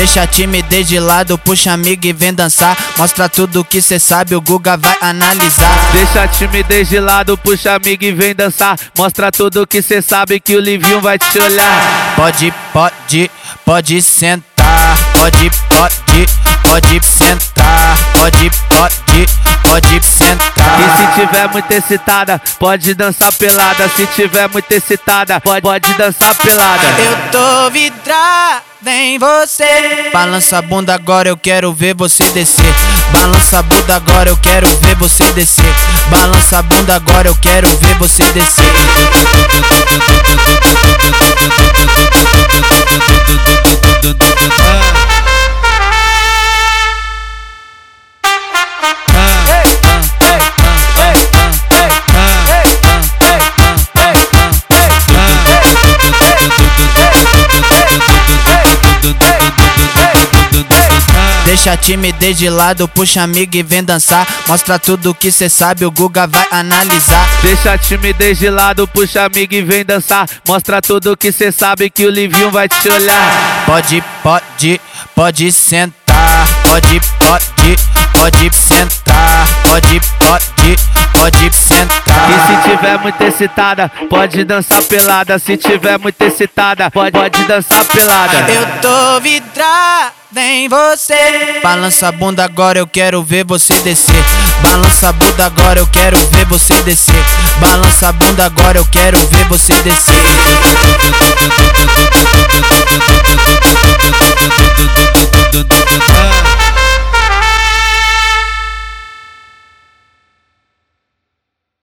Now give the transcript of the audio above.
Deixa a timidez de lado, puxa amigo e vem dançar. Mostra tudo que cê sabe, o Guga vai analisar. Deixa a timidez de lado, puxa amigo e vem dançar. Mostra tudo que cê sabe que o Livinho vai te olhar. Pode sentar. Pode sentar. Pode sentar. E se tiver muito excitada, pode dançar pelada. Se tiver muito excitada, pode dançar pelada. Eu tô vidrado em você. Balança a bunda agora, eu quero ver você descer. Balança a bunda agora, eu quero ver você descer. Balança a bunda agora, eu quero ver você descer. Deixa a timidez de lado, puxa amigo e vem dançar. Mostra tudo que cê sabe, o Guga vai analisar. Deixa a timidez de lado, puxa amigo e vem dançar. Mostra tudo que cê sabe que o Livinho vai te olhar. Pode sentar. Pode sentar. Pode sentar. E se tiver muito excitada, pode dançar pelada. Se tiver muito excitada, pode dançar pelada. Eu tô vidrado em você. Balança a bunda agora, eu quero ver você descer. Balança a bunda agora, eu quero ver você descer. Balança a bunda agora, eu quero ver você descer.